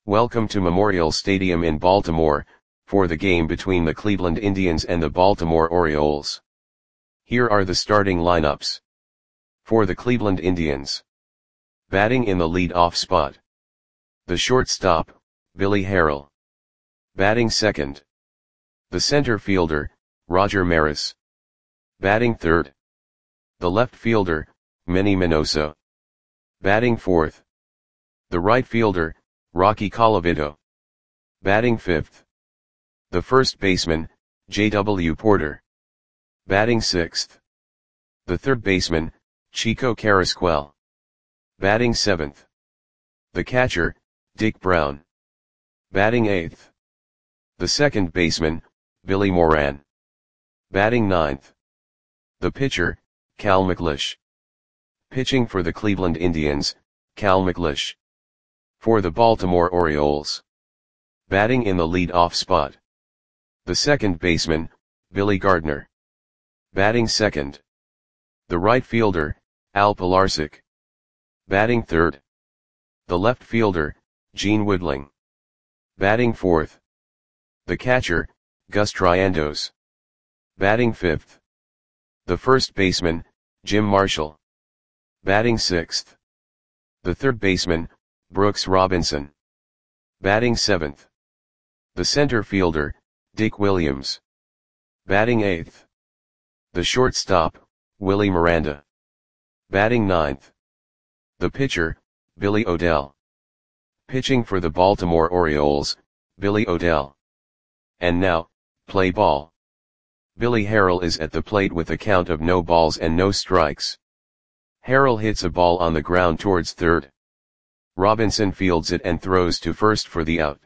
Welcome to Memorial Stadium in Baltimore, for the game between the Cleveland Indians and the Baltimore Orioles. Here are the starting lineups. For the Cleveland Indians. Batting in the lead-off spot. The shortstop, Billy Harrell. Batting second. The center fielder, Roger Maris. Batting third. The left fielder, Manny Minoso. Batting fourth. The right fielder, Rocky Colavito. Batting fifth. The first baseman, J.W. Porter. Batting sixth. The third baseman, Chico Carrasquel. Batting seventh. The catcher, Dick Brown. Batting eighth. The second baseman, Billy Moran. Batting ninth. The pitcher, Cal McLeish. Pitching for the Cleveland Indians, Cal McLeish. For the Baltimore Orioles. Batting in the lead-off spot. The second baseman, Billy Gardner. Batting second. The right fielder, Al Pilarczyk. Batting third. The left fielder, Gene Woodling. Batting fourth. The catcher, Gus Triandos. Batting fifth. The first baseman, Jim Marshall. Batting sixth. The third baseman, Brooks Robinson. Batting seventh. The center fielder, Dick Williams. Batting eighth. The shortstop, Willie Miranda. Batting ninth. The pitcher, Billy O'Dell. Pitching for the Baltimore Orioles, Billy O'Dell. And now, play ball. Billy Harrell is at the plate with a count of no balls and no strikes. Harrell hits a ball on the ground towards third. Robinson fields it and throws to first for the out.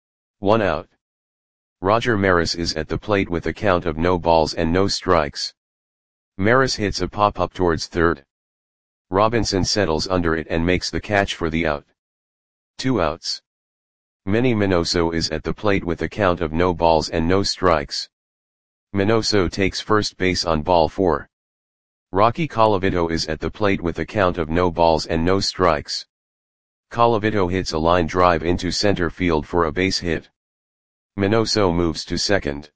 1 out. Roger Maris is at the plate with a count of no balls and no strikes. Maris hits a pop-up towards third. Robinson settles under it and makes the catch for the out. 2 outs. Manny Minoso is at the plate with a count of no balls and no strikes. Minoso takes first base on ball 4. Rocky Colavito is at the plate with a count of no balls and no strikes. Colavito hits a line drive into center field for a base hit. Minoso moves to second.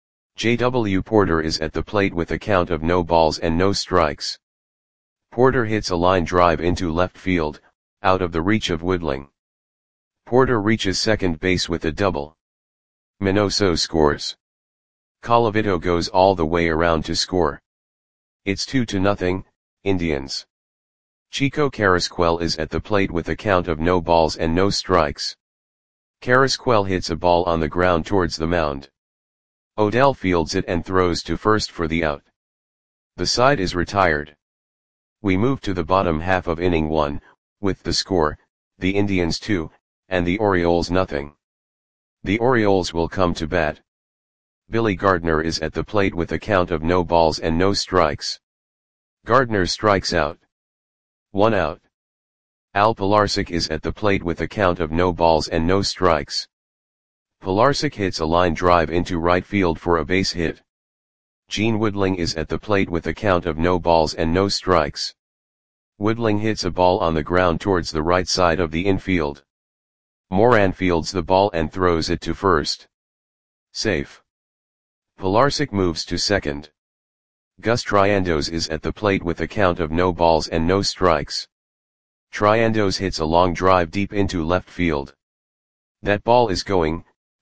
J.W. Porter is at the plate with a count of no balls and no strikes. Porter hits a line drive into left field, out of the reach of Woodling. Porter reaches second base with a double. Minoso scores. Colavito goes all the way around to score. It's 2-0, Indians. Chico Carrasquel is at the plate with a count of no balls and no strikes. Carrasquel hits a ball on the ground towards the mound. O'Dell fields it and throws to first for the out. The side is retired. We move to the bottom half of inning 1, with the score, the Indians 2, and the Orioles nothing. The Orioles will come to bat. Billy Gardner is at the plate with a count of no balls and no strikes. Gardner strikes out. 1 out. Al Pilarczyk is at the plate with a count of no balls and no strikes. Pilarczyk hits a line drive into right field for a base hit. Gene Woodling is at the plate with a count of no balls and no strikes. Woodling hits a ball on the ground towards the right side of the infield. Moran fields the ball and throws it to first. Safe. Pilarczyk moves to second. Gus Triandos is at the plate with a count of no balls and no strikes. Triandos hits a long drive deep into left field. That ball is gone.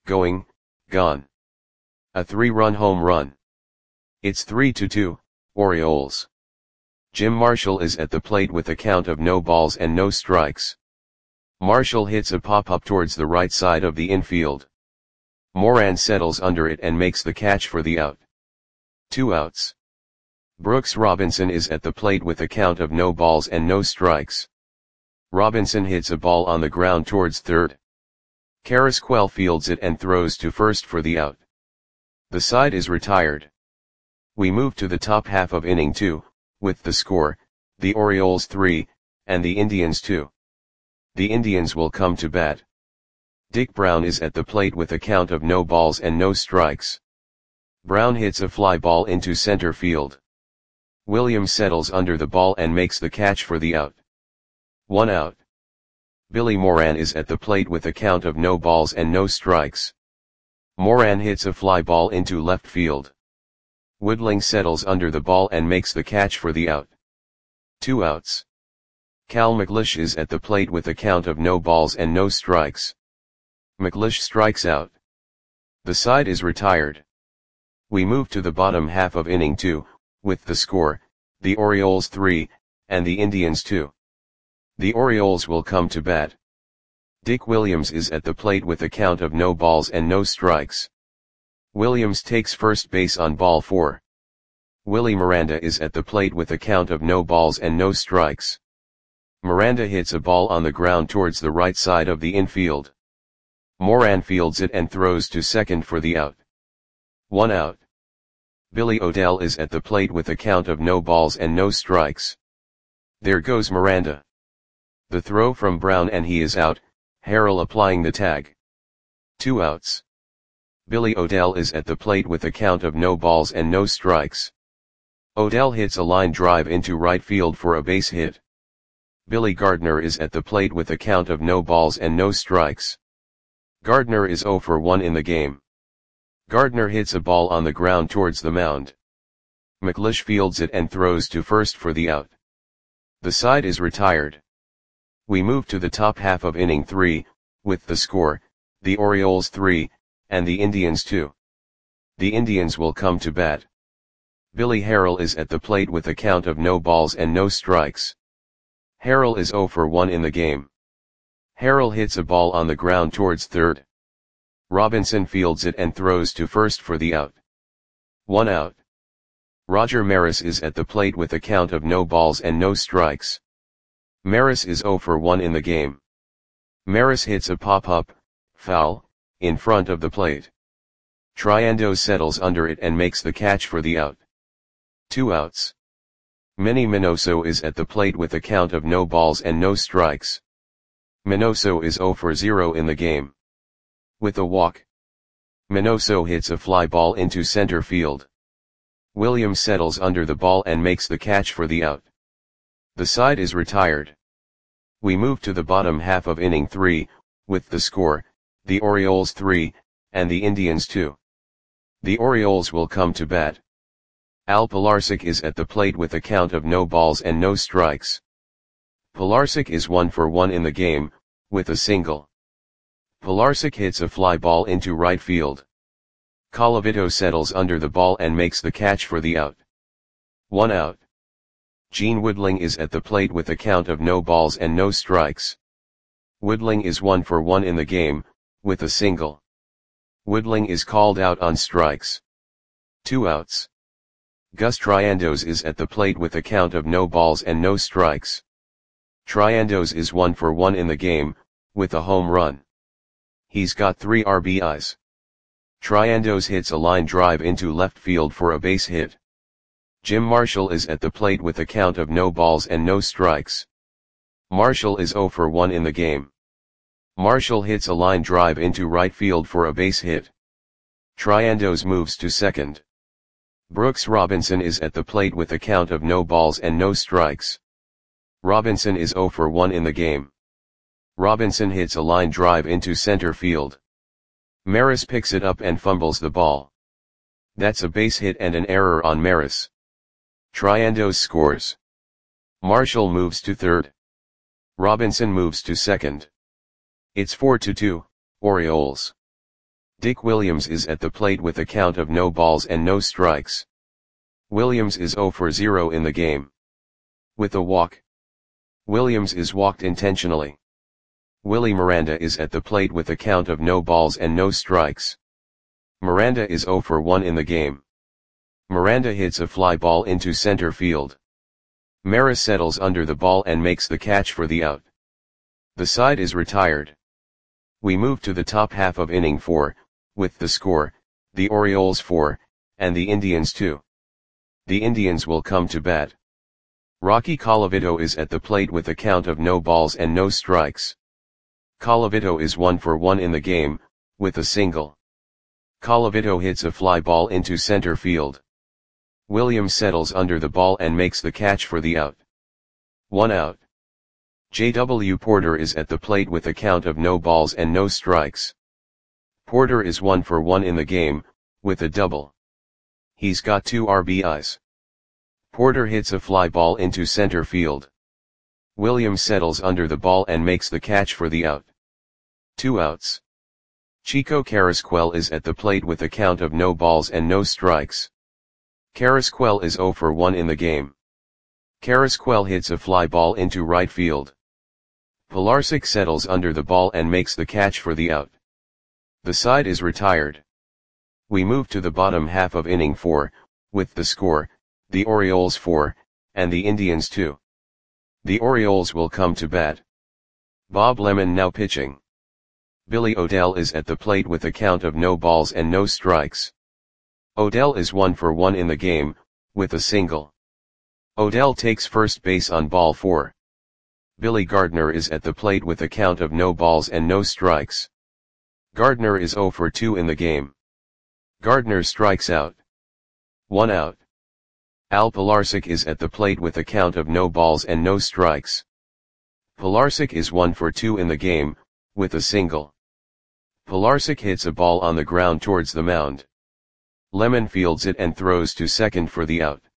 A 3-run home run. It's 3-2, Orioles. Jim Marshall is at the plate with a count of no balls and no strikes. Marshall hits a pop-up towards the right side of the infield. Moran settles under it and makes the catch for the out. 2 outs. Brooks Robinson is at the plate with a count of no balls and no strikes. Robinson hits a ball on the ground towards third. Carrasquel fields it and throws to first for the out. The side is retired. We move to the top half of inning 2, with the score, the Orioles 3, and the Indians 2. The Indians will come to bat. Dick Brown is at the plate with a count of no balls and no strikes. Brown hits a fly ball into center field. Williams settles under the ball and makes the catch for the out. 1 out. Billy Moran is at the plate with a count of no balls and no strikes. Moran hits a fly ball into left field. Woodling settles under the ball and makes the catch for the out. 2 outs. Cal McLeish is at the plate with a count of no balls and no strikes. McLeish strikes out. The side is retired. We move to the bottom half of inning 2, with the score, the Orioles 3, and the Indians 2. The Orioles will come to bat. Dick Williams is at the plate with a count of no balls and no strikes. Williams takes first base on ball 4. Willie Miranda is at the plate with a count of no balls and no strikes. Miranda hits a ball on the ground towards the right side of the infield. Moran fields it and throws to second for the out. 1 out. Billy O'Dell is at the plate with a count of no balls and no strikes. There goes Miranda. The throw from Brown and he is out, Harrell applying the tag. 2 outs. Billy O'Dell is at the plate with a count of no balls and no strikes. O'Dell hits a line drive into right field for a base hit. Billy Gardner is at the plate with a count of no balls and no strikes. Gardner is 0 for 1 in the game. Gardner hits a ball on the ground towards the mound. McLeish fields it and throws to first for the out. The side is retired. We move to the top half of inning 3, with the score, the Orioles 3, and the Indians 2. The Indians will come to bat. Billy Harrell is at the plate with a count of no balls and no strikes. Harrell is 0 for 1 in the game. Harrell hits a ball on the ground towards third. Robinson fields it and throws to first for the out. 1 out. Roger Maris is at the plate with a count of no balls and no strikes. Maris is 0 for 1 in the game. Maris hits a pop-up, foul, in front of the plate. Triando settles under it and makes the catch for the out. 2 outs. Manny Minoso is at the plate with a count of no balls and no strikes. Minoso is 0 for 0 in the game. With a walk. Minoso hits a fly ball into center field. Williams settles under the ball and makes the catch for the out. The side is retired. We move to the bottom half of inning 3, with the score, the Orioles 3, and the Indians 2. The Orioles will come to bat. Al Pilarczyk is at the plate with a count of no balls and no strikes. Pilarczyk is 1 for 1 in the game, with a single. Pilarczyk hits a fly ball into right field. Colavito settles under the ball and makes the catch for the out. 1 out. Gene Woodling is at the plate with a count of no balls and no strikes. Woodling is 1 for 1 in the game, with a single. Woodling is called out on strikes. 2 outs. Gus Triandos is at the plate with a count of no balls and no strikes. Triandos is 1 for 1 in the game, with a home run. He's got 3 RBIs. Triandos hits a line drive into left field for a base hit. Jim Marshall is at the plate with a count of no balls and no strikes. Marshall is 0 for 1 in the game. Marshall hits a line drive into right field for a base hit. Triandos moves to second. Brooks Robinson is at the plate with a count of no balls and no strikes. Robinson is 0 for 1 in the game. Robinson hits a line drive into center field. Maris picks it up and fumbles the ball. That's a base hit and an error on Maris. Triandos scores. Marshall moves to third. Robinson moves to second. It's 4-2, Orioles. Dick Williams is at the plate with a count of no balls and no strikes. Williams is 0 for 0 in the game. With a walk. Williams is walked intentionally. Willie Miranda is at the plate with a count of no balls and no strikes. Miranda is 0 for 1 in the game. Miranda hits a fly ball into center field. Maris settles under the ball and makes the catch for the out. The side is retired. We move to the top half of inning 4, with the score, the Orioles 4, and the Indians 2. The Indians will come to bat. Rocky Colavito is at the plate with a count of no balls and no strikes. Colavito is 1 for 1 in the game, with a single. Colavito hits a fly ball into center field. Williams settles under the ball and makes the catch for the out. 1 out. J.W. Porter is at the plate with a count of no balls and no strikes. Porter is 1 for 1 in the game, with a double. He's got 2 RBIs. Porter hits a fly ball into center field. Williams settles under the ball and makes the catch for the out. 2 outs. Chico Carrasquel is at the plate with a count of no balls and no strikes. Carrasquel is 0 for 1 in the game. Carrasquel hits a fly ball into right field. Pilarczyk settles under the ball and makes the catch for the out. The side is retired. We move to the bottom half of inning 4, with the score, the Orioles 4, and the Indians 2. The Orioles will come to bat. Bob Lemon now pitching. Billy O'Dell is at the plate with a count of no balls and no strikes. O'Dell is 1 for 1 in the game, with a single. O'Dell takes first base on ball 4. Billy Gardner is at the plate with a count of no balls and no strikes. Gardner is 0 for 2 in the game. Gardner strikes out. 1 out. Al Pilarczyk is at the plate with a count of no balls and no strikes. Pilarczyk is 1 for 2 in the game, with a single. Pilarczyk hits a ball on the ground towards the mound. Lemon fields it and throws to second for the out.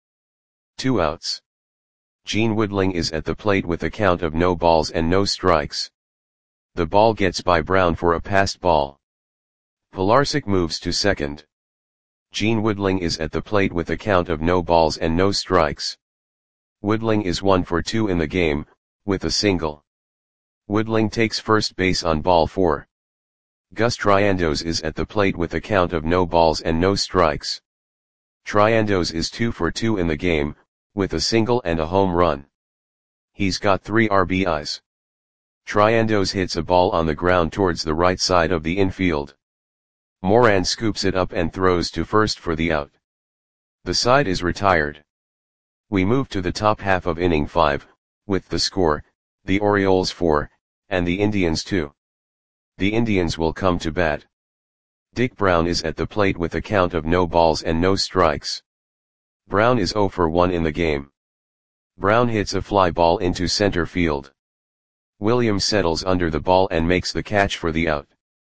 2 outs. Gene Woodling is at the plate with a count of no balls and no strikes. The ball gets by Brown for a passed ball. Pilarczyk moves to second. Gene Woodling is at the plate with a count of no balls and no strikes. Woodling is 1 for 2 in the game, with a single. Woodling takes first base on ball 4. Gus Triandos is at the plate with a count of no balls and no strikes. Triandos is 2 for 2 in the game, with a single and a home run. He's got 3 RBIs. Triandos hits a ball on the ground towards the right side of the infield. Moran scoops it up and throws to first for the out. The side is retired. We move to the top half of inning 5, with the score, the Orioles 4, and the Indians 2. The Indians will come to bat. Dick Brown is at the plate with a count of no balls and no strikes. Brown is 0 for 1 in the game. Brown hits a fly ball into center field. Williams settles under the ball and makes the catch for the out.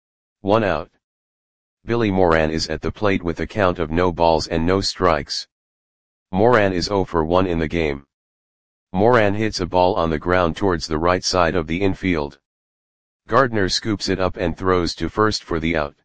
1 out. Billy Moran is at the plate with a count of no balls and no strikes. Moran is 0 for 1 in the game. Moran hits a ball on the ground towards the right side of the infield. Gardner scoops it up and throws to first for the out.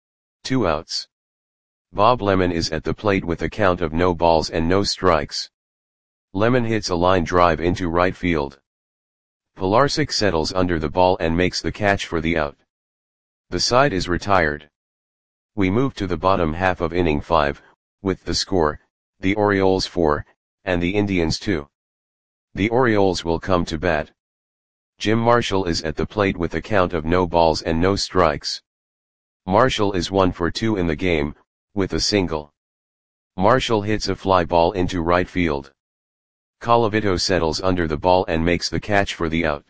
2 outs. Bob Lemon is at the plate with a count of no balls and no strikes. Lemon hits a line drive into right field. Pilarczyk settles under the ball and makes the catch for the out. The side is retired. We move to the bottom half of inning 5, with the score, the Orioles 4, and the Indians 2. The Orioles will come to bat. Jim Marshall is at the plate with a count of no balls and no strikes. Marshall is 1 for 2 in the game, with a single. Marshall hits a fly ball into right field. Colavito settles under the ball and makes the catch for the out.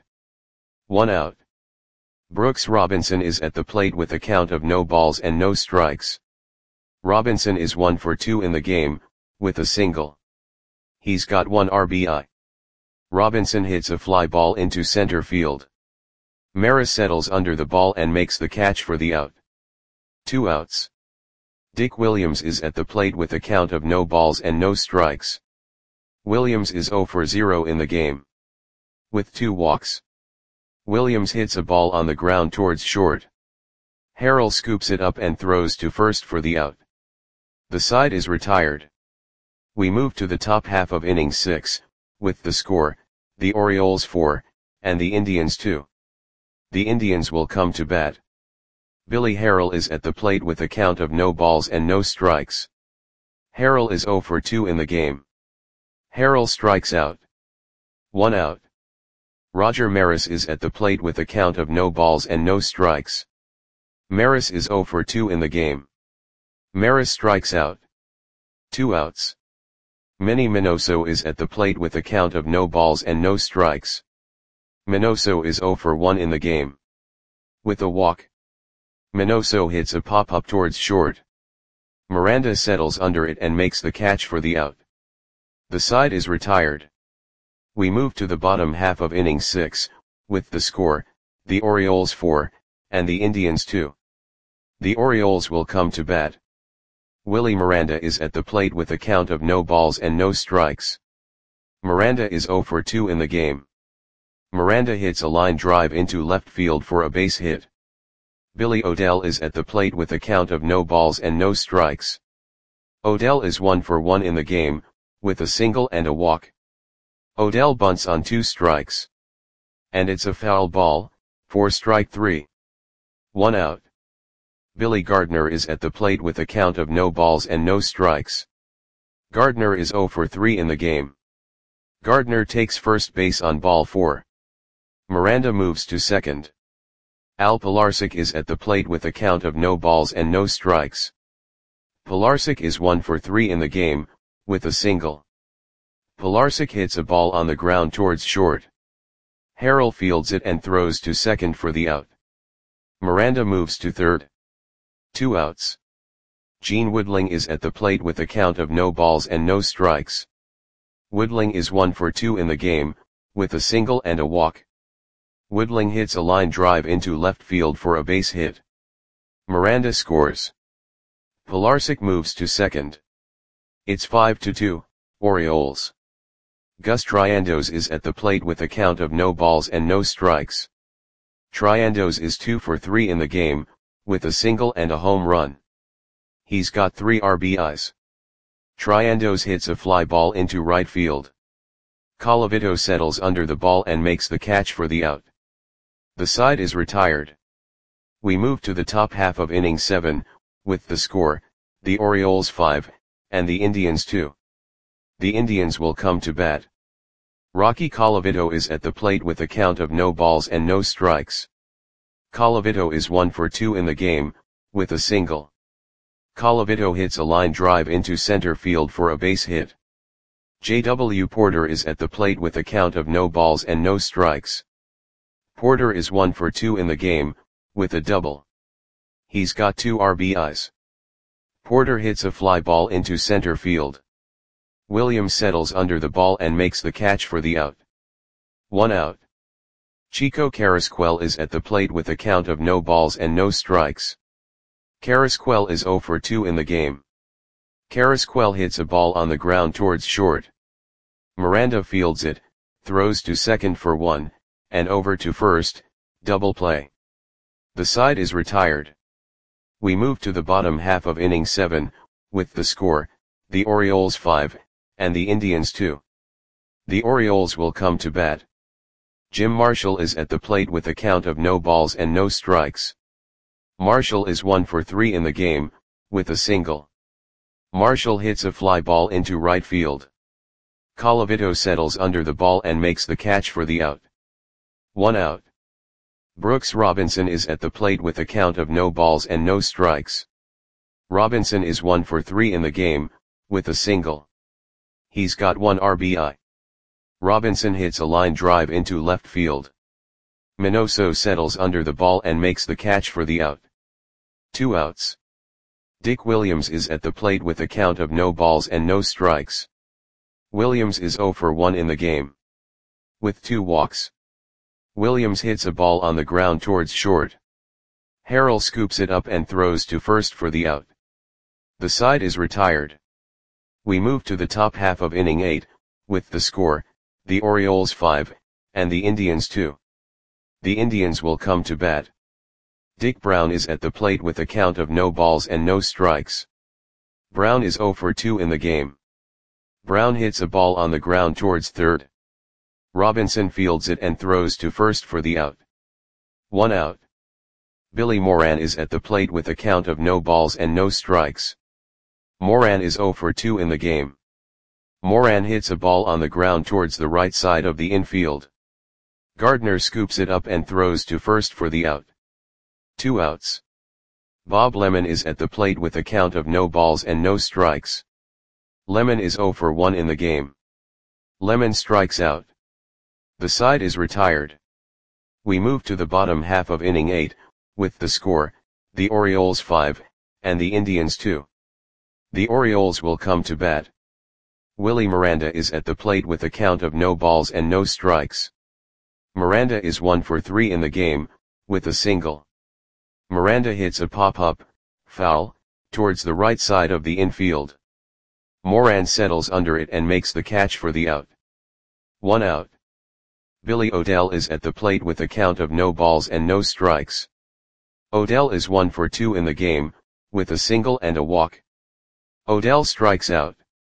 1 out. Brooks Robinson is at the plate with a count of no balls and no strikes. Robinson is 1 for 2 in the game, with a single. He's got 1 RBI. Robinson hits a fly ball into center field. Maris settles under the ball and makes the catch for the out. 2 outs. Dick Williams is at the plate with a count of no balls and no strikes. Williams is 0 for 0 in the game. With 2 walks. Williams hits a ball on the ground towards short. Harrell scoops it up and throws to first for the out. The side is retired. We move to the top half of inning 6, with the score, the Orioles 4, and the Indians 2. The Indians will come to bat. Billy Harrell is at the plate with a count of no balls and no strikes. Harrell is 0 for 2 in the game. Harrell strikes out. 1 out. Roger Maris is at the plate with a count of no balls and no strikes. Maris is 0 for 2 in the game. Maris strikes out. 2 outs. Manny Minoso is at the plate with a count of no balls and no strikes. Minoso is 0 for 1 in the game. With a walk. Minoso hits a pop-up towards short. Miranda settles under it and makes the catch for the out. The side is retired. We move to the bottom half of inning 6, with the score, the Orioles 4, and the Indians 2. The Orioles will come to bat. Willie Miranda is at the plate with a count of no balls and no strikes. Miranda is 0 for 2 in the game. Miranda hits a line drive into left field for a base hit. Billy O'Dell is at the plate with a count of no balls and no strikes. O'Dell is 1 for 1 in the game, with a single and a walk. O'Dell bunts on 2 strikes. And it's a foul ball, for strike 3. 1 out. Billy Gardner is at the plate with a count of no balls and no strikes. Gardner is 0 for 3 in the game. Gardner takes first base on ball 4. Miranda moves to second. Al Pilarczyk is at the plate with a count of no balls and no strikes. Pilarczyk is 1 for 3 in the game, with a single. Pilarczyk hits a ball on the ground towards short. Harrell fields it and throws to second for the out. Miranda moves to third. 2 outs. Gene Woodling is at the plate with a count of no balls and no strikes. Woodling is 1 for 2 in the game, with a single and a walk. Woodling hits a line drive into left field for a base hit. Miranda scores. Pilarczyk moves to second. It's 5-2, Orioles. Gus Triandos is at the plate with a count of no balls and no strikes. Triandos is 2 for 3 in the game, with a single and a home run. He's got 3 RBIs. Triandos hits a fly ball into right field. Colavito settles under the ball and makes the catch for the out. The side is retired. We move to the top half of inning 7, with the score, the Orioles 5, and the Indians 2. The Indians will come to bat. Rocky Colavito is at the plate with a count of no balls and no strikes. Colavito is 1 for 2 in the game, with a single. Colavito hits a line drive into center field for a base hit. J.W. Porter is at the plate with a count of no balls and no strikes. Porter is 1 for 2 in the game, with a double. He's got 2 RBIs. Porter hits a fly ball into center field. Williams settles under the ball and makes the catch for the out. 1 out. Chico Carrasquel is at the plate with a count of no balls and no strikes. Carrasquel is 0 for 2 in the game. Carrasquel hits a ball on the ground towards short. Miranda fields it, throws to second for 1, and over to first, double play. The side is retired. We move to the bottom half of inning 7, with the score, the Orioles 5, and the Indians 2. The Orioles will come to bat. Jim Marshall is at the plate with a count of no balls and no strikes. Marshall is 1 for 3 in the game, with a single. Marshall hits a fly ball into right field. Colavito settles under the ball and makes the catch for the out. 1 out. Brooks Robinson is at the plate with a count of no balls and no strikes. Robinson is 1 for 3 in the game, with a single. He's got 1 RBI. Robinson hits a line drive into left field. Minoso settles under the ball and makes the catch for the out. 2 outs. Dick Williams is at the plate with a count of no balls and no strikes. Williams is 0 for 1 in the game. With 2 walks. Williams hits a ball on the ground towards short. Harrell scoops it up and throws to first for the out. The side is retired. We move to the top half of inning 8, with the score, the Orioles 5, and the Indians 2. The Indians will come to bat. Dick Brown is at the plate with a count of no balls and no strikes. Brown is 0 for 2 in the game. Brown hits a ball on the ground towards third. Robinson fields it and throws to first for the out. 1 out. Billy Moran is at the plate with a count of no balls and no strikes. Moran is 0 for 2 in the game. Moran hits a ball on the ground towards the right side of the infield. Gardner scoops it up and throws to first for the out. 2 outs. Bob Lemon is at the plate with a count of no balls and no strikes. Lemon is 0 for 1 in the game. Lemon strikes out. The side is retired. We move to the bottom half of inning 8, with the score, the Orioles 5, and the Indians 2. The Orioles will come to bat. Willie Miranda is at the plate with a count of no balls and no strikes. Miranda is 1 for 3 in the game, with a single. Miranda hits a pop-up, foul, towards the right side of the infield. Moran settles under it and makes the catch for the out. 1 out. Billy O'Dell is at the plate with a count of no balls and no strikes. O'Dell is 1 for 2 in the game, with a single and a walk. O'Dell strikes out.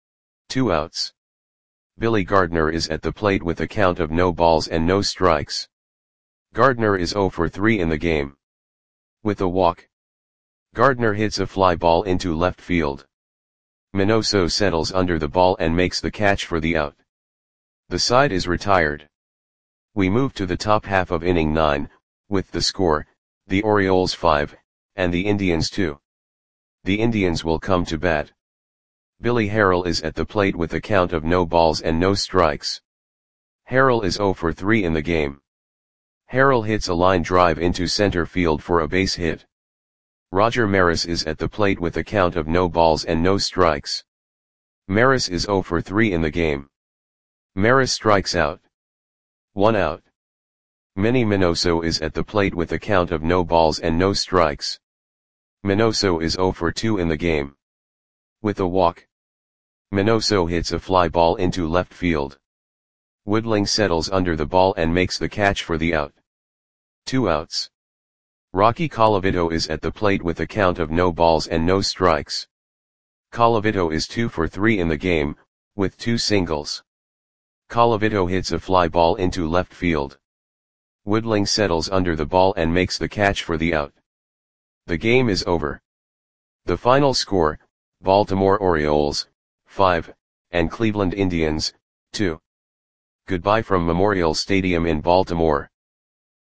2 outs. Billy Gardner is at the plate with a count of no balls and no strikes. Gardner is 0 for 3 in the game. With a walk. Gardner hits a fly ball into left field. Minoso settles under the ball and makes the catch for the out. The side is retired. We move to the top half of inning 9, with the score, the Orioles 5, and the Indians 2. The Indians will come to bat. Billy Harrell is at the plate with a count of no balls and no strikes. Harrell is 0 for 3 in the game. Harrell hits a line drive into center field for a base hit. Roger Maris is at the plate with a count of no balls and no strikes. Maris is 0 for 3 in the game. Maris strikes out. 1 out. Manny Minoso is at the plate with a count of no balls and no strikes. Minoso is 0 for 2 in the game. With a walk. Minoso hits a fly ball into left field. Woodling settles under the ball and makes the catch for the out. 2 outs. Rocky Colavito is at the plate with a count of no balls and no strikes. Colavito is 2 for 3 in the game, with 2 singles. Colavito hits a fly ball into left field. Woodling settles under the ball and makes the catch for the out. The game is over. The final score, Baltimore Orioles, 5, and Cleveland Indians, 2. Goodbye from Memorial Stadium in Baltimore.